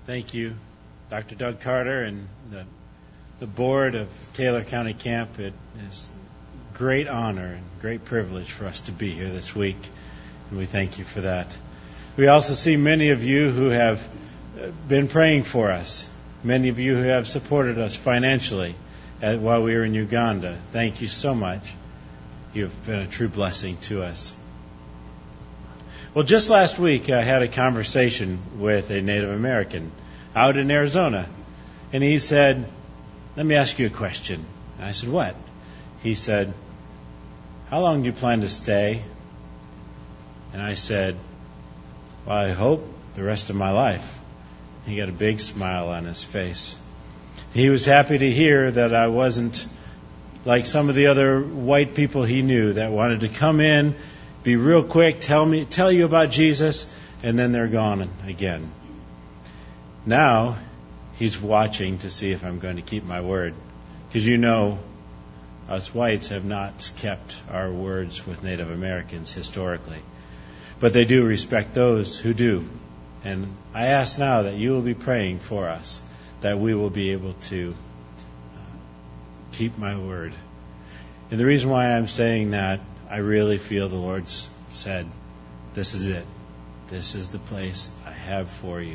Thank you, Dr. Doug Carter and the board of Taylor County Camp. It is a great honor and great privilege for us to be here this week, and we thank you for that. We also see many of you who have been praying for us, many of you who have supported us financially while we were in Uganda. Thank you so much. You have been a true blessing to us. Well, just last week I had a conversation with a Native American out in Arizona, and he said, "Let me ask you a question." And I said, "What?" He said, "How long do you plan to stay?" And I said, "Well, I hope the rest of my life." He got a big smile on his face. He was happy to hear that I wasn't like some of the other white people he knew that wanted to come in, be real quick, tell you about Jesus, and then they're gone again. Now, he's watching to see if I'm going to keep my word. Because you know, us whites have not kept our words with Native Americans historically. But they do respect those who do. And I ask now that you will be praying for us, that we will be able to keep my word. And the reason why I'm saying that, I really feel the Lord's said, this is it. This is the place I have for you.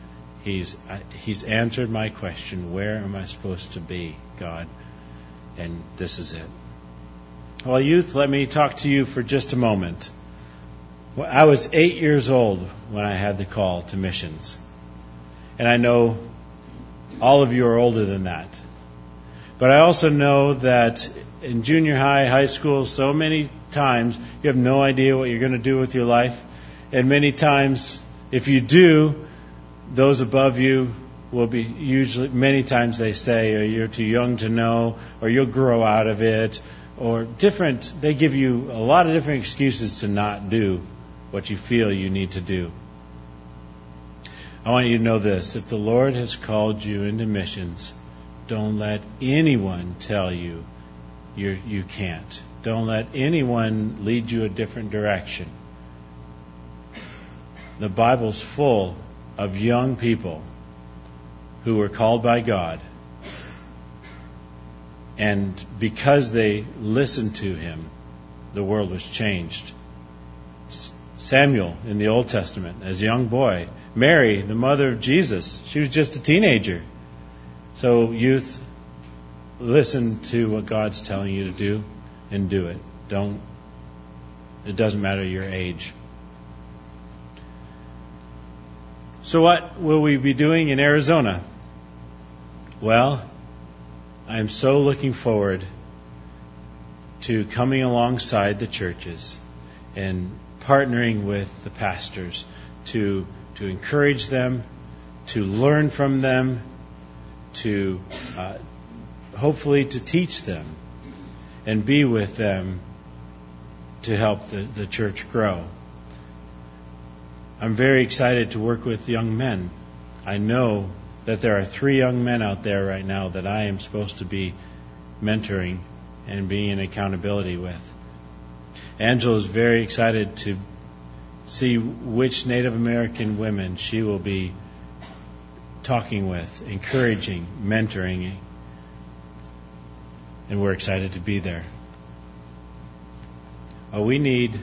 He's answered my question, where am I supposed to be, God? And this is it. Well, youth, let me talk to you for just a moment. Well, I was 8 years old when I had the call to missions. And I know all of you are older than that. But I also know that in junior high, high school, so many times you have no idea what you're going to do with your life. And many times, if you do, those above you will be many times they say, or you're too young to know, or you'll grow out of it, or they give you a lot of different excuses to not do what you feel you need to do. I want you to know this. If the Lord has called you into missions, don't let anyone tell you you can't. Don't let anyone lead you a different direction. The Bible's full of young people who were called by God, and because they listened to Him, the world was changed. Samuel in the Old Testament, as a young boy. Mary, the mother of Jesus, she was just a teenager. So youth, listen to what God's telling you to do and do it. It doesn't matter your age. So what will we be doing in Arizona? Well, I'm so looking forward to coming alongside the churches and partnering with the pastors to encourage them, to learn from them, to hopefully to teach them and be with them to help the church grow. I'm very excited to work with young men. I know that there are 3 young men out there right now that I am supposed to be mentoring and being in accountability with. Angela is very excited to see which Native American women she will be talking with, encouraging, mentoring, and we're excited to be there. Well, we need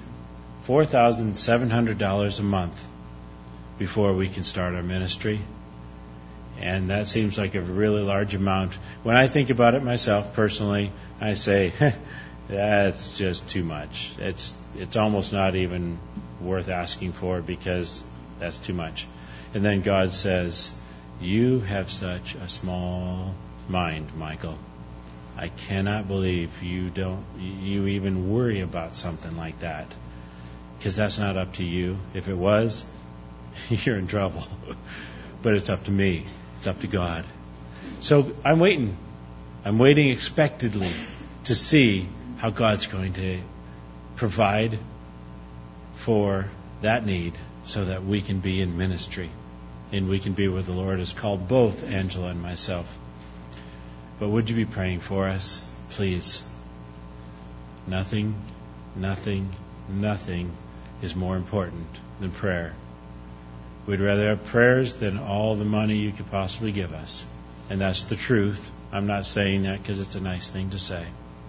$4,700 a month before we can start our ministry. And that seems like a really large amount. When I think about it myself personally, I say, that's just too much. It's almost not even worth asking for because that's too much. And then God says, you have such a small mind, Michael. I cannot believe you even worry about something like that. Because that's not up to you. If it was, you're in trouble. But it's up to me. It's up to God. So I'm waiting. I'm waiting expectantly to see how God's going to provide for that need so that we can be in ministry and we can be where the Lord has called both Angela and myself. But would you be praying for us, please? Nothing is more important than prayer. We'd rather have prayers than all the money you could possibly give us. And that's the truth. I'm not saying that because it's a nice thing to say.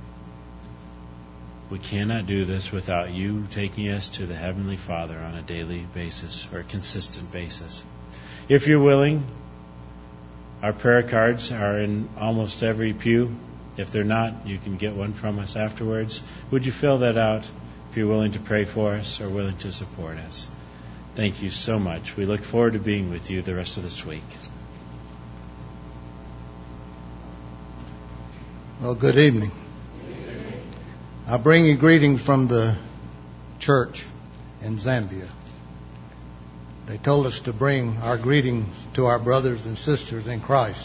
We cannot do this without you taking us to the Heavenly Father on a daily basis or a consistent basis. If you're willing, our prayer cards are in almost every pew. If they're not, you can get one from us afterwards. Would you fill that out if you're willing to pray for us or willing to support us? Thank you so much. We look forward to being with you the rest of this week. Well, good evening. I bring you greetings from the church in Zambia. They told us to bring our greetings to our brothers and sisters in Christ.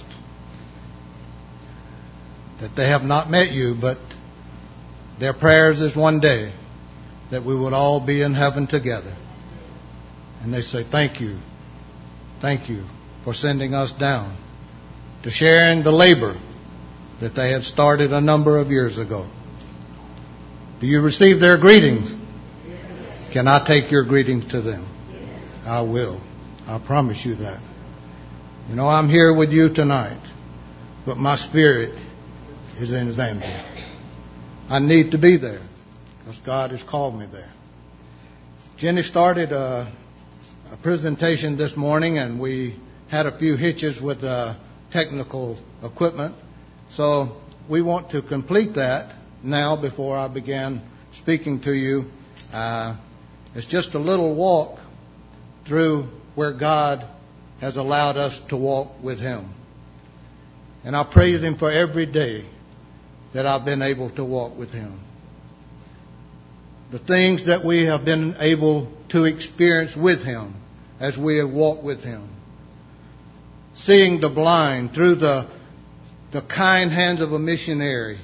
That they have not met you, but their prayers is one day that we would all be in heaven together. And they say, thank you for sending us down to share in the labor that they had started a number of years ago. Do you receive their greetings? Yes. Can I take your greetings to them? Yes. I will. I promise you that. You know, I'm here with you tonight, but my spirit is in Zambia. I need to be there because God has called me there. Jenny started a presentation this morning, and we had a few hitches with technical equipment. So we want to complete that now before I begin speaking to you. It's just a little walk through where God has allowed us to walk with Him. And I praise Him for every day that I've been able to walk with Him. The things that we have been able to experience with Him as we have walked with Him. Seeing the blind through the kind hands of a missionary.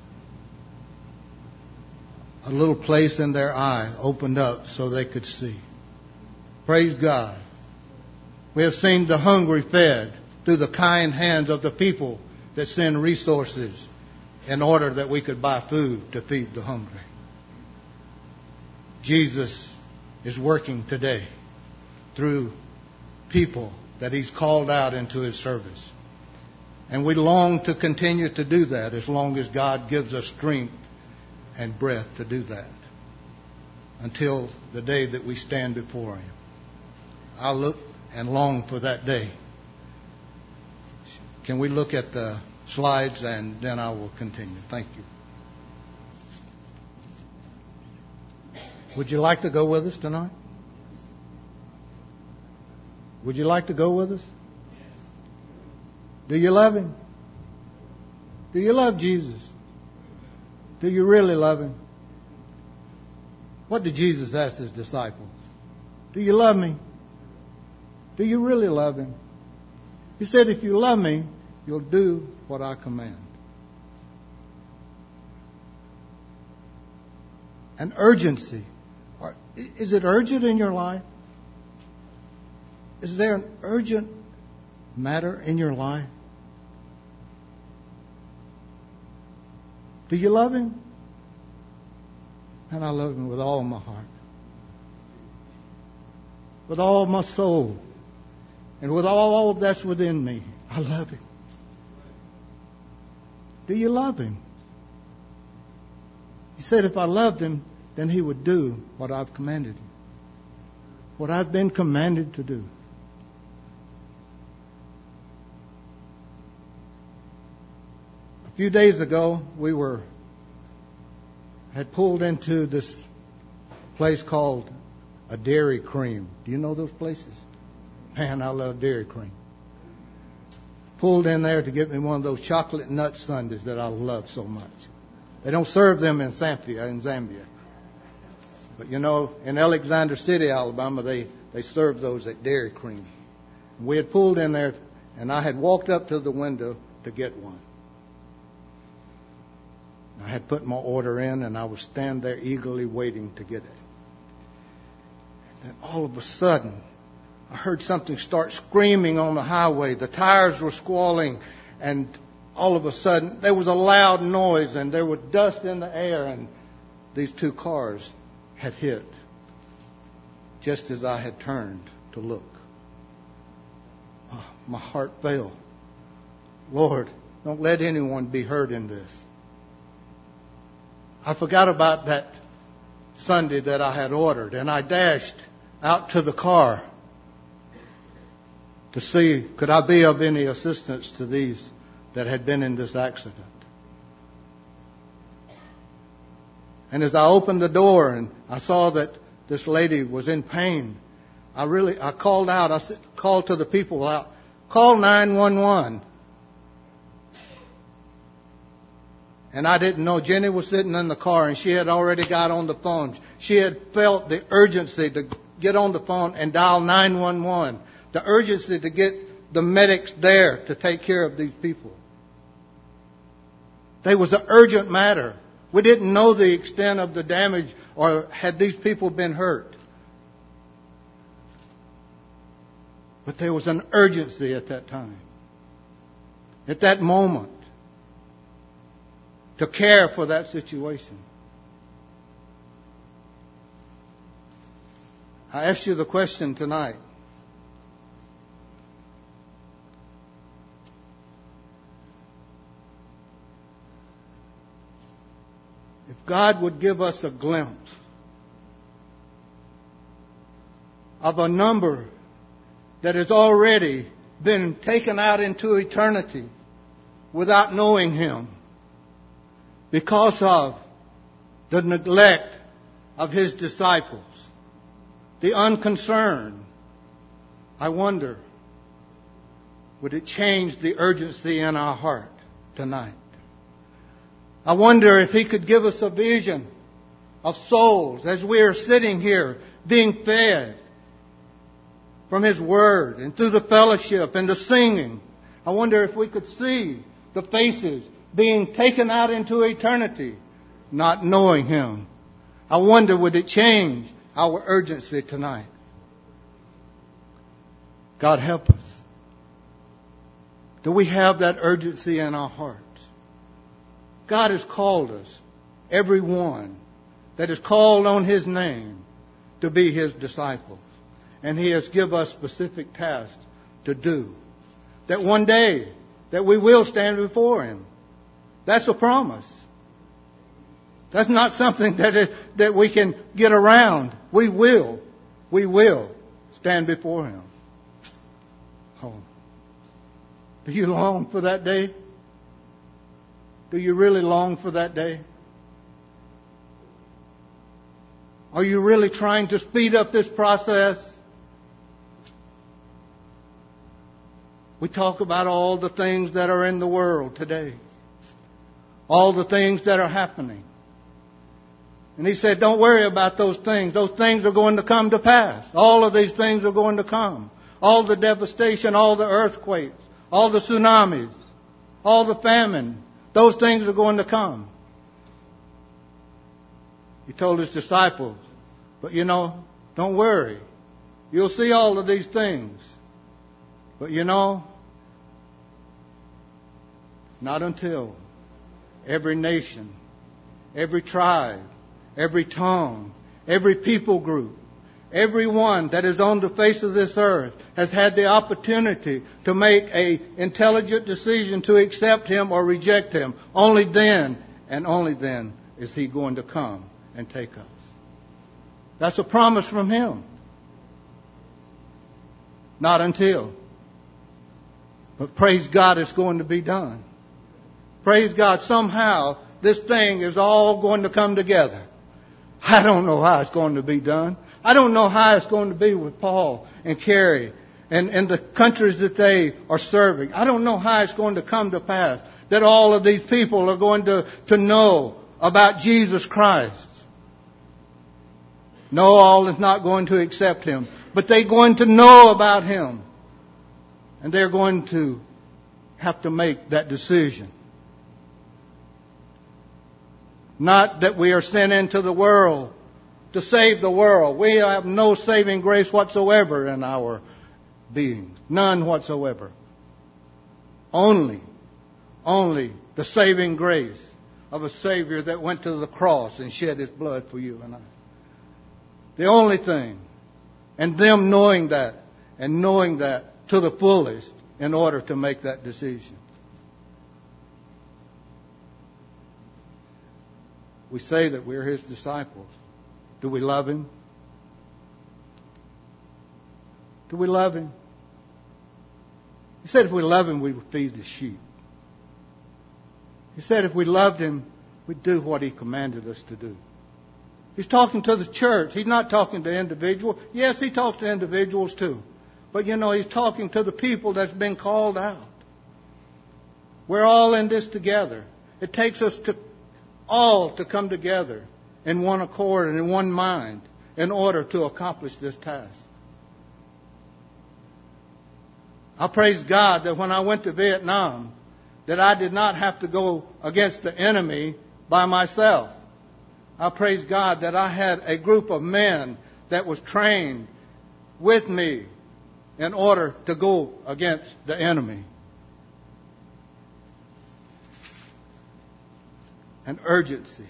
A little place in their eye opened up so they could see. Praise God. We have seen the hungry fed through the kind hands of the people that send resources in order that we could buy food to feed the hungry. Jesus is working today through people that He's called out into His service. And we long to continue to do that as long as God gives us strength and breath to do that until the day that we stand before Him. I look and long for that day. Can we look at the slides and then I will continue. Thank you. Would you like to go with us tonight? Would you like to go with us? Do you love Him? Do you love Jesus? Do you really love Him? What did Jesus ask His disciples? Do you love me? Do you really love Him? He said, if you love me, you'll do what I command. An urgency. Is it urgent in your life? Is there an urgent matter in your life? Do you love Him? And I love Him with all my heart, with all my soul, and with all that's within me. I love Him. Do you love Him? He said if I loved Him, then He would do what I've commanded Him, what I've been commanded to do. A few days ago, we had pulled into this place called a Dairy Cream. Do you know those places? Man, I love Dairy Cream. Pulled in there to get me one of those chocolate nut sundaes that I love so much. They don't serve them in Zambia. But you know, in Alexander City, Alabama, they serve those at Dairy Cream. We had pulled in there, and I had walked up to the window to get one. I had put my order in, and I was standing there eagerly waiting to get it. And all of a sudden, I heard something start screaming on the highway. The tires were squalling, and all of a sudden, there was a loud noise, and there was dust in the air, and these two cars had hit just as I had turned to look. my heart fell. Lord, don't let anyone be hurt in this. I forgot about that Sunday that I had ordered, and I dashed out to the car to see could I be of any assistance to these that had been in this accident. And as I opened the door and I saw that this lady was in pain, I called out. I called to the people out, call 911. And I didn't know Jenny was sitting in the car and she had already got on the phone. She had felt the urgency to get on the phone and dial 911. The urgency to get the medics there to take care of these people. There was an urgent matter. We didn't know the extent of the damage or had these people been hurt. But there was an urgency at that time, at that moment, to care for that situation. I asked you the question tonight. If God would give us a glimpse of a number that has already been taken out into eternity without knowing Him because of the neglect of His disciples, the unconcern, I wonder, would it change the urgency in our heart tonight? I wonder if He could give us a vision of souls as we are sitting here being fed from His Word and through the fellowship and the singing. I wonder if we could see the faces being taken out into eternity, not knowing Him. I wonder, would it change our urgency tonight? God help us. Do we have that urgency in our hearts? God has called us, every one that is called on His name, to be His disciples. And He has given us specific tasks to do. That one day, that we will stand before Him. That's a promise. That's not something that we can get around. We will stand before Him. Oh. Do you long for that day? Do you really long for that day? Are you really trying to speed up this process? We talk about all the things that are in the world today. All the things that are happening. And He said, don't worry about those things. Those things are going to come to pass. All of these things are going to come. All the devastation, all the earthquakes, all the tsunamis, all the famine. Those things are going to come. He told His disciples, but don't worry. You'll see all of these things. But not until every nation, every tribe, every tongue, every people group, everyone that is on the face of this earth has had the opportunity to make an intelligent decision to accept Him or reject Him. Only then, and only then, is He going to come and take us. That's a promise from Him. Not until. But praise God, it's going to be done. Praise God, somehow this thing is all going to come together. I don't know how it's going to be done. I don't know how it's going to be with Paul and Carrie and the countries that they are serving. I don't know how it's going to come to pass that all of these people are going to know about Jesus Christ. No, all is not going to accept Him, but they're going to know about Him. And they're going to have to make that decision. Not that we are sent into the world to save the world. We have no saving grace whatsoever in our being. None whatsoever. Only the saving grace of a Savior that went to the cross and shed His blood for you and I. The only thing. And them knowing that, and knowing that to the fullest in order to make that decision. We say that we're his disciples. Do we love him? Do we love him? He said if we love him, we would feed the sheep. He said if we loved him, we'd do what he commanded us to do. He's talking to the church. He's not talking to individuals. Yes, he talks to individuals too. But he's talking to the people that's been called out. We're all in this together. It takes us all to come together in one accord and in one mind in order to accomplish this task. I praise God that when I went to Vietnam, that I did not have to go against the enemy by myself. I praise God that I had a group of men that was trained with me in order to go against the enemy. An urgency.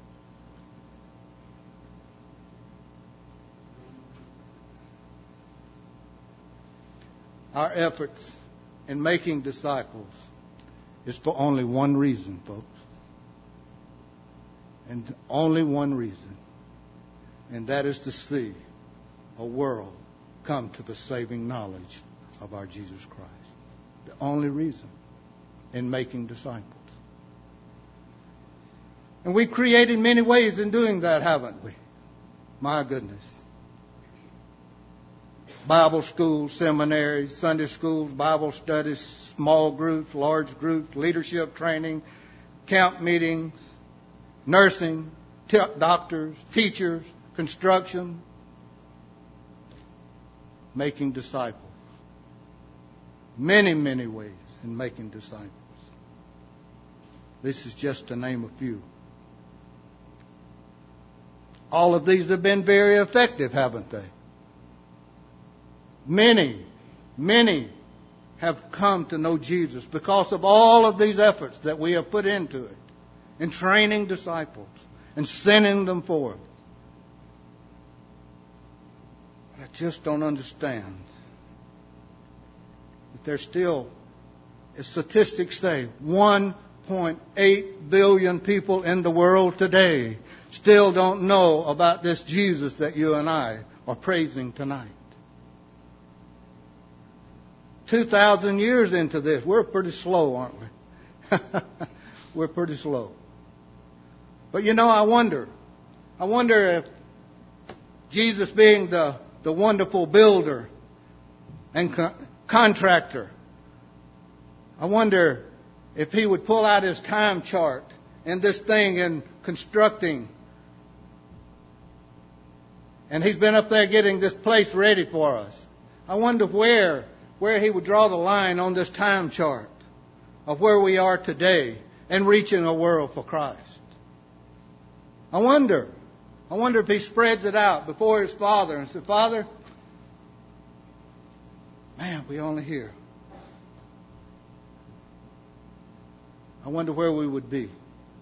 Our efforts in making disciples is for only one reason, folks. And only one reason. And that is to see a world come to the saving knowledge of our Jesus Christ. The only reason in making disciples. And we created many ways in doing that, haven't we? My goodness. Bible schools, seminaries, Sunday schools, Bible studies, small groups, large groups, leadership training, camp meetings, nursing, doctors, teachers, construction, making disciples. Many, many ways in making disciples. This is just to name a few. All of these have been very effective, haven't they? Many have come to know Jesus because of all of these efforts that we have put into it, in training disciples and sending them forth. But I just don't understand that there's still, as statistics say, 1.8 billion people in the world today still don't know about this Jesus that you and I are praising tonight. 2,000 years into this, we're pretty slow, aren't we? We're pretty slow. But I wonder if Jesus being the wonderful builder and contractor, I wonder if he would pull out his time chart in this thing in constructing. And he's been up there getting this place ready for us. I wonder where he would draw the line on this time chart of where we are today and reaching a world for Christ. I wonder if he spreads it out before his Father and says, Father, man, we only here. I wonder where we would be.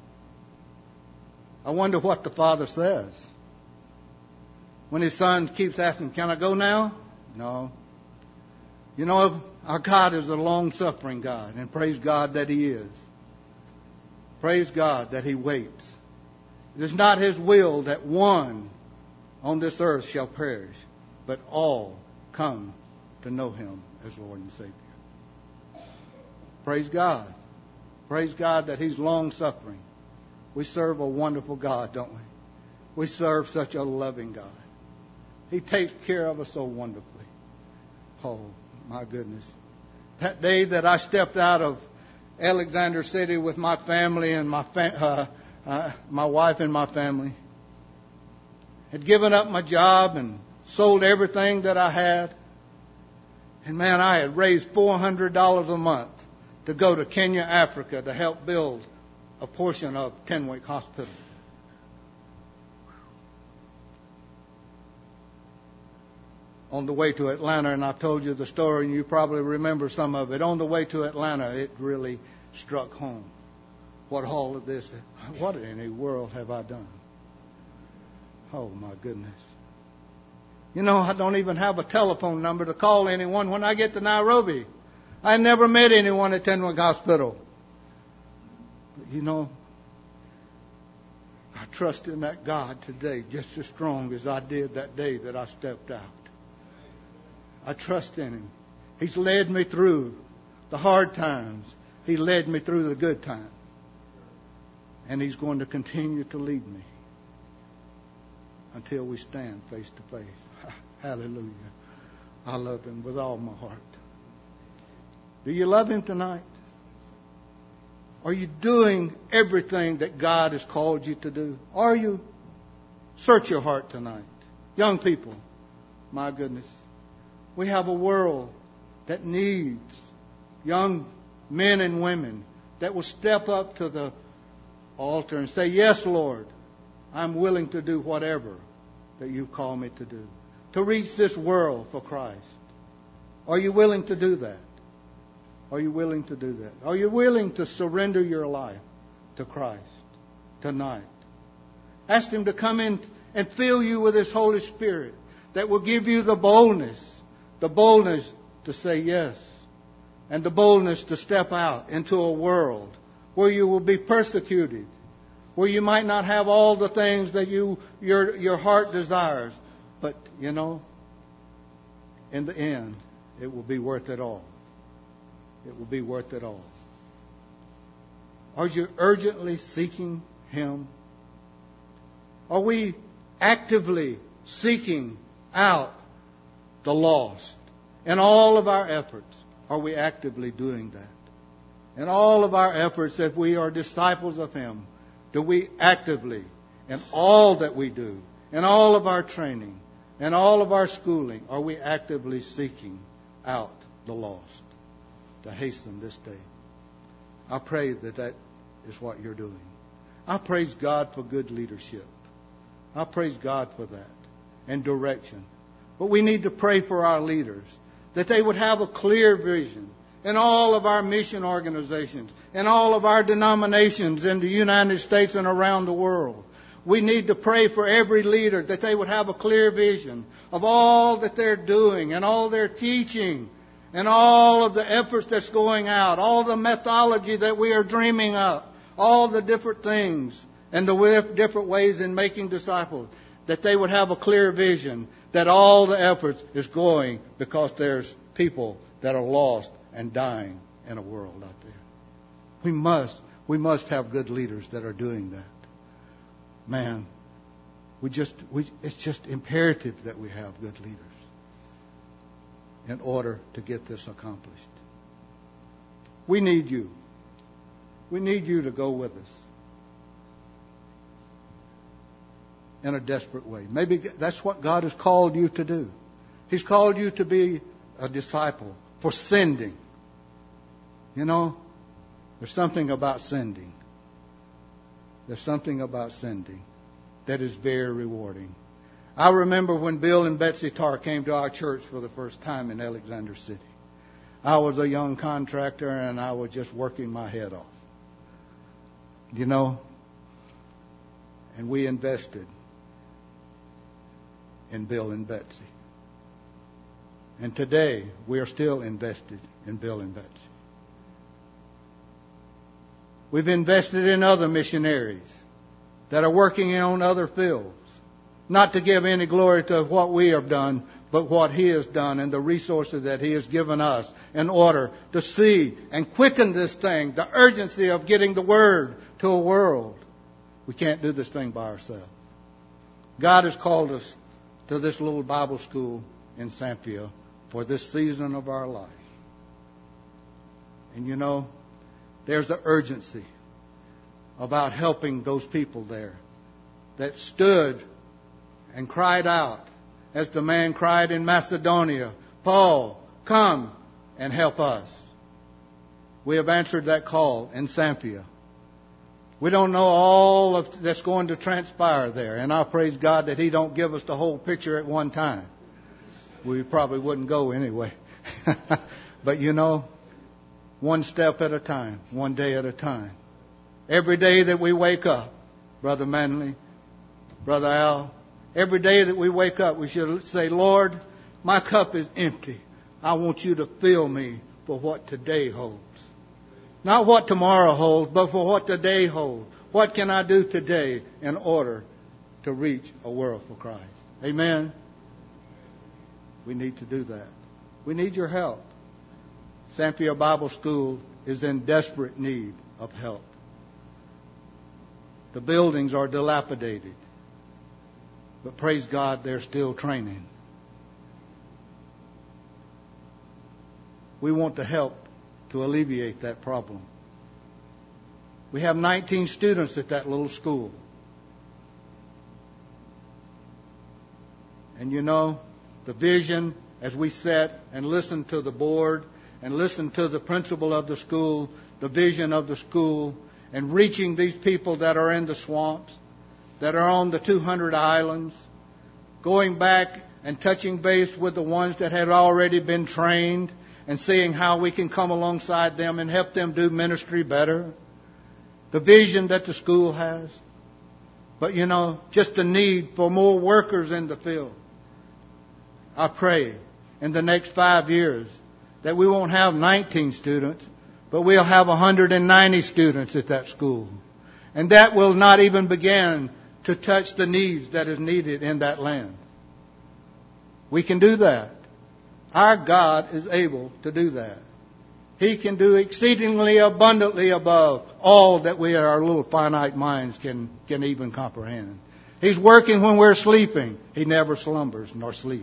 I wonder what the Father says. When his Son keeps asking, can I go now? No. Our God is a long-suffering God, and praise God that he is. Praise God that he waits. It is not his will that one on this earth shall perish, but all come to know him as Lord and Savior. Praise God. Praise God that he's long-suffering. We serve a wonderful God, don't we? We serve such a loving God. He takes care of us so wonderfully. Oh, my goodness. That day that I stepped out of Alexander City with my family and my wife and my family, had given up my job and sold everything that I had. And man, I had raised $400 a month to go to Kenya, Africa to help build a portion of Kenwick Hospital. On the way to Atlanta, and I told you the story, and you probably remember some of it. On the way to Atlanta, it really struck home. What all of this, what in the world have I done? Oh, my goodness. You know, I don't even have a telephone number to call anyone when I get to Nairobi. I never met anyone at Tenwek Hospital. But you know, I trust in that God today just as strong as I did that day that I stepped out. I trust in Him. He's led me through the hard times. He led me through the good times. And He's going to continue to lead me until we stand face to face. Hallelujah. I love Him with all my heart. Do you love Him tonight? Are you doing everything that God has called you to do? Are you? Search your heart tonight. Young people, my goodness. We have a world that needs young men and women that will step up to the altar and say, yes, Lord, I'm willing to do whatever that you've called me to do. To reach this world for Christ. Are you willing to do that? Are you willing to do that? Are you willing to surrender your life to Christ tonight? Ask Him to come in and fill you with His Holy Spirit that will give you the boldness to say yes, and the boldness to step out into a world where you will be persecuted, where you might not have all the things that your heart desires. But, you know, in the end, it will be worth it all. It will be worth it all. Are you urgently seeking Him? Are we actively seeking out the lost? In all of our efforts, are we actively doing that? In all of our efforts, if we are disciples of Him, do we actively, in all that we do, in all of our training, in all of our schooling, are we actively seeking out the lost to hasten this day? I pray that that is what you're doing. I praise God for good leadership. I praise God for that and direction. But we need to pray for our leaders, that they would have a clear vision in all of our mission organizations, in all of our denominations in the United States and around the world. We need to pray for every leader that they would have a clear vision of all that they're doing and all their teaching and all of the efforts that's going out, all the methodology that we are dreaming up, all the different things and the different ways in making disciples, that they would have a clear vision that all the efforts is going because there's people that are lost and dying in a world out there. We must have good leaders that are doing that. Man, it's just imperative that we have good leaders in order to get this accomplished. We need you. We need you to go with us in a desperate way. Maybe that's what God has called you to do. He's called you to be a disciple for sending. You know, there's something about sending. There's something about sending that is very rewarding. I remember when Bill and Betsy Tarr came to our church for the first time in Alexander City. I was a young contractor and I was just working my head off. You know, and we invested in Bill and Betsy. And today we are still invested in Bill and Betsy. We've invested in other missionaries that are working on other fields. Not to give any glory to what we have done, but what He has done and the resources that He has given us in order to see and quicken this thing, the urgency of getting the Word to a world. We can't do this thing by ourselves. God has called us to this little Bible school in Samphia for this season of our life. And you know, there's an urgency about helping those people there that stood and cried out as the man cried in Macedonia, Paul, come and help us. We have answered that call in Samphia. We don't know all of that's going to transpire there, and I praise God that He don't give us the whole picture at one time. We probably wouldn't go anyway. But you know, one step at a time, one day at a time. Every day that we wake up, Brother Manley, Brother Al, Every day that we wake up, we should say, Lord, my cup is empty. I want you to fill me for what today holds. Not what tomorrow holds, but for what today holds. What can I do today in order to reach a world for Christ? Amen? We need to do that. We need your help. Samfia Bible School is in desperate need of help. The buildings are dilapidated. But praise God, they're still training. We want to help to alleviate that problem. We have 19 students at that little school. And you know, the vision as we sat and listened to the board and listened to the principal of the school, the vision of the school, and reaching these people that are in the swamps, that are on the 200 islands, going back and touching base with the ones that had already been trained and seeing how we can come alongside them and help them do ministry better. The vision that the school has. But you know, just the need for more workers in the field. I pray in the next 5 years that we won't have 19 students, but we'll have 190 students at that school. And that will not even begin to touch the needs that is needed in that land. We can do that. Our God is able to do that. He can do exceedingly abundantly above all that we, our little finite minds, can even comprehend. He's working when we're sleeping. He never slumbers nor sleeps.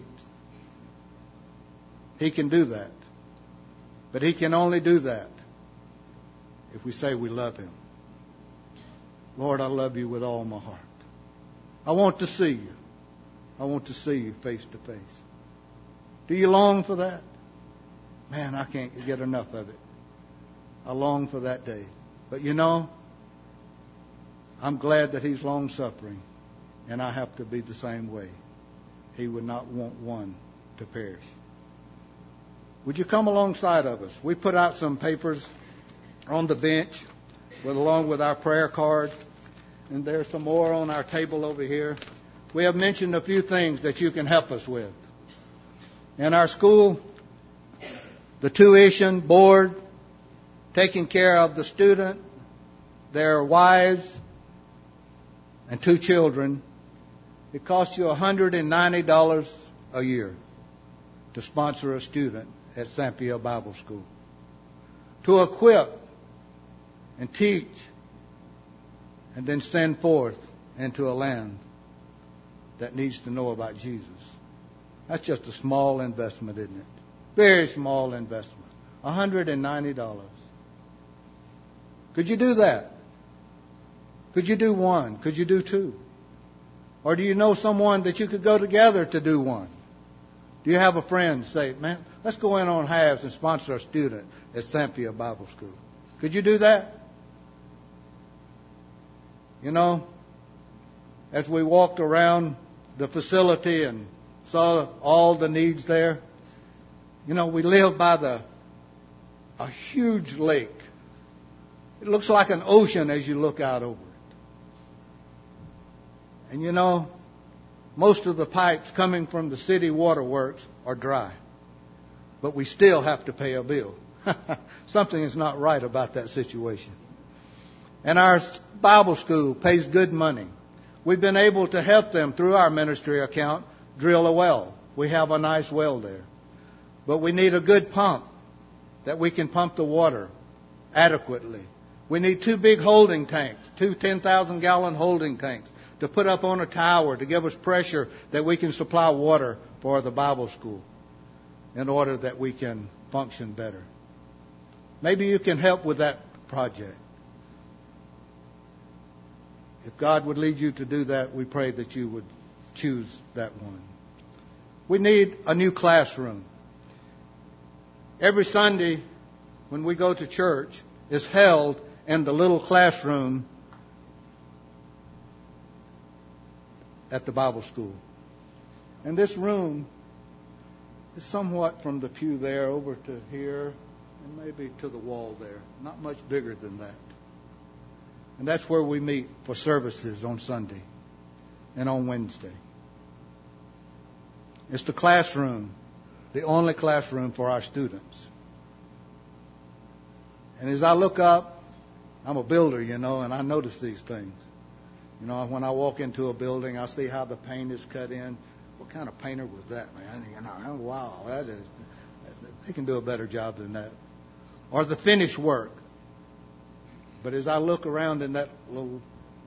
He can do that. But He can only do that if we say we love Him. Lord, I love you with all my heart. I want to see you. I want to see you face to face. Do you long for that? Man, I can't get enough of it. I long for that day. But you know, I'm glad that He's long-suffering, and I have to be the same way. He would not want one to perish. Would you come alongside of us? We put out some papers on the bench along with our prayer card, and there's some more on our table over here. We have mentioned a few things that you can help us with. In our school, the tuition board, taking care of the student, their wives, and 2 children, it costs you $190 a year to sponsor a student at Samfia Bible School. To equip and teach and then send forth into a land that needs to know about Jesus. That's just a small investment, isn't it? Very small investment. $190. Could you do that? Could you do one? Could you do 2? Or do you know someone that you could go together to do one? Do you have a friend say, man, let's go in on halves and sponsor a student at Samfia Bible School? Could you do that? You know, as we walked around the facility and saw all the needs there, you know, we live by a huge lake. It looks like an ocean as you look out over it. And you know, most of the pipes coming from the city waterworks are dry. But we still have to pay a bill. Something is not right about that situation. And our Bible school pays good money. We've been able to help them through our ministry account drill a well. We have a nice well there. But we need a good pump that we can pump the water adequately. We need 2 big holding tanks, 2 10,000-gallon holding tanks to put up on a tower to give us pressure that we can supply water for the Bible school in order that we can function better. Maybe you can help with that project. If God would lead you to do that, we pray that you would choose that one. We need a new classroom. Every Sunday when we go to church is held in the little classroom at the Bible school. And this room is somewhat from the pew there over to here and maybe to the wall there. Not much bigger than that. And that's where we meet for services on Sunday and on Wednesday. It's the classroom, the only classroom for our students. And as I look up, I'm a builder, and I notice these things. When I walk into a building, I see how the paint is cut in. What kind of painter was that, man? Wow, they can do a better job than that. Or the finished work. But as I look around in that little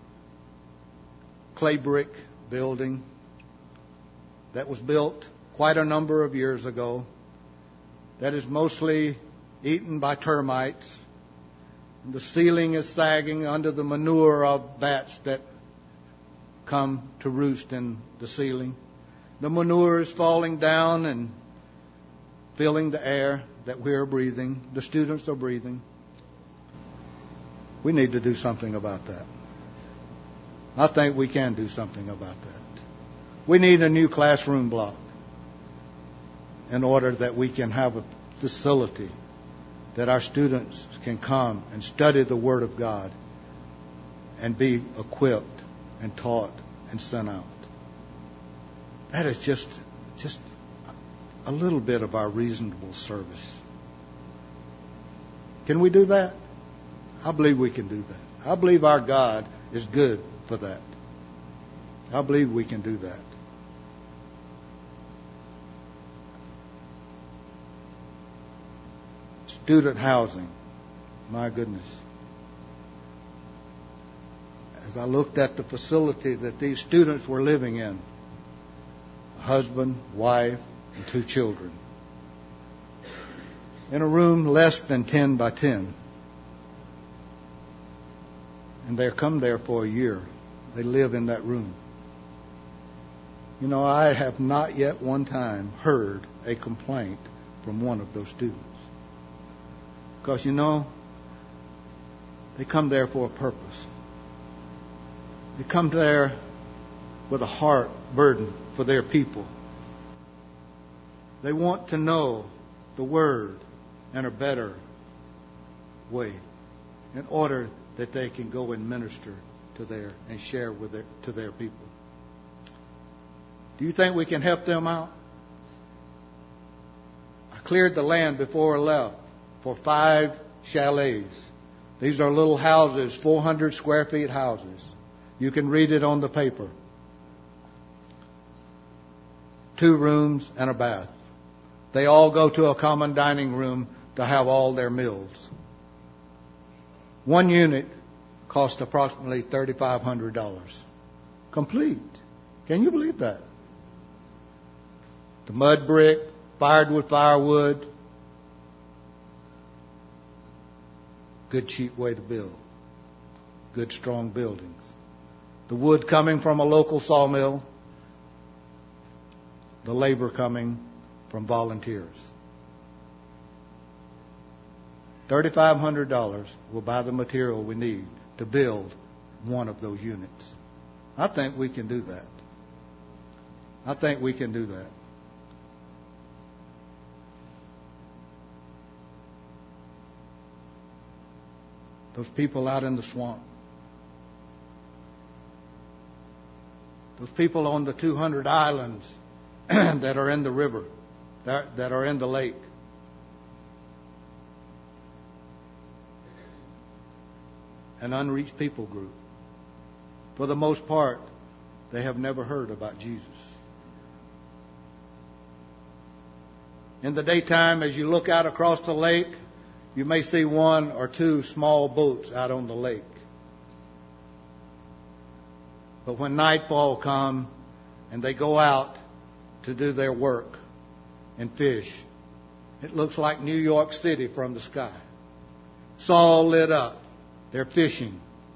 clay brick building that was built quite a number of years ago, that is mostly eaten by termites, and the ceiling is sagging under the manure of bats that come to roost in the ceiling. The manure is falling down and filling the air that we are breathing, the students are breathing. We need to do something about that. I think we can do something about that. We need a new classroom block in order that we can have a facility that our students can come and study the Word of God and be equipped and taught and sent out. That is just a little bit of our reasonable service. Can we do that? I believe we can do that. I believe our God is good for that. I believe we can do that. Student housing. My goodness. As I looked at the facility that these students were living in, a husband, wife, and 2 children, in a room less than 10 by 10. And they come there for a year. They live in that room. I have not yet one time heard a complaint from one of those students. Because, they come there for a purpose. They come there with a heart burden for their people. They want to know the Word in a better way in order that they can go and minister to and share to their people. Do you think we can help them out? I cleared the land before I left for 5 chalets. These are little houses, 400 square feet houses. You can read it on the paper. 2 rooms and a bath. They all go to a common dining room to have all their meals. 1 unit cost approximately $3,500. Complete. Can you believe that? The mud brick, fired with firewood. Good, cheap way to build. Good, strong buildings. The wood coming from a local sawmill. The labor coming from volunteers. $3,500 will buy the material we need to build one of those units. I think we can do that. I think we can do that. Those people out in the swamp. Those people on the 200 islands that are in the river, that are in the lake. An unreached people group. For the most part, they have never heard about Jesus. In the daytime, as you look out across the lake, you may see 1 or 2 small boats out on the lake. But when nightfall comes and they go out to do their work and fish, it looks like New York City from the sky. It's all lit up. They're fishing.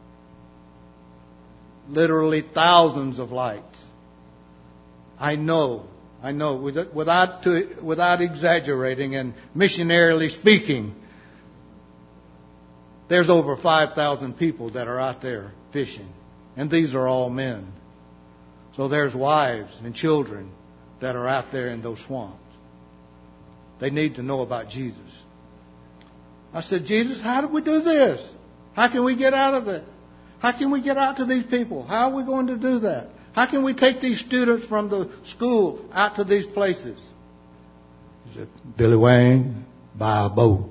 Literally thousands of lights. I know, without exaggerating and missionarily speaking, there's over 5,000 people that are out there fishing. And these are all men. So there's wives and children that are out there in those swamps. They need to know about Jesus. I said, Jesus, how do we do this? How can we get out of this? How can we get out to these people? How are we going to do that? How can we take these students from the school out to these places? He said, Billy Wayne, buy a boat.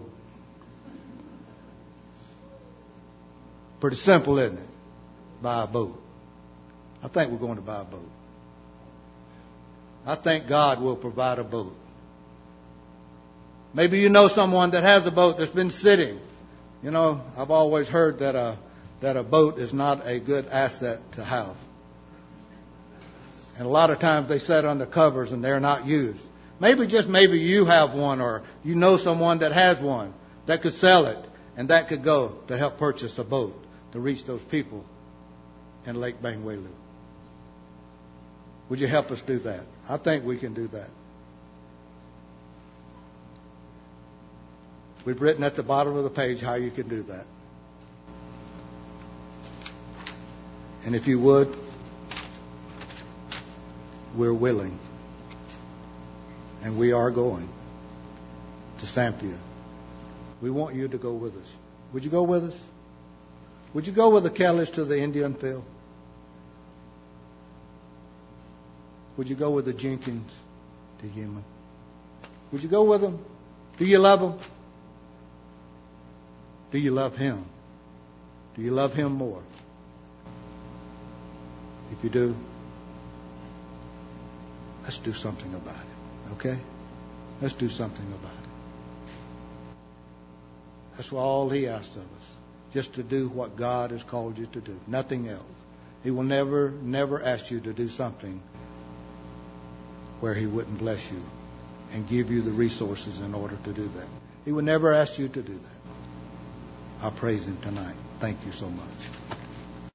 Pretty simple, isn't it? Buy a boat. I think we're going to buy a boat. I think God will provide a boat. Maybe you know someone that has a boat that's been sitting. You know, I've always heard that a boat is not a good asset to have. And a lot of times they sit under covers and they're not used. Maybe you have one, or you know someone that has one that could sell it, and that could go to help purchase a boat to reach those people in Lake Bangweulu. Would you help us do that? I think we can do that. We've written at the bottom of the page how you can do that. And if you would, we're willing. And we are going to Sampia. We want you to go with us. Would you go with us? Would you go with the Kellys to the Indian field? Would you go with the Jenkins to Yemen? Would you go with them? Do you love them? Do you love Him? Do you love Him more? If you do, let's do something about it. Okay? Let's do something about it. That's all He asks of us. Just to do what God has called you to do. Nothing else. He will never ask you to do something where He wouldn't bless you and give you the resources in order to do that. He would never ask you to do that. I praise Him tonight. Thank you so much.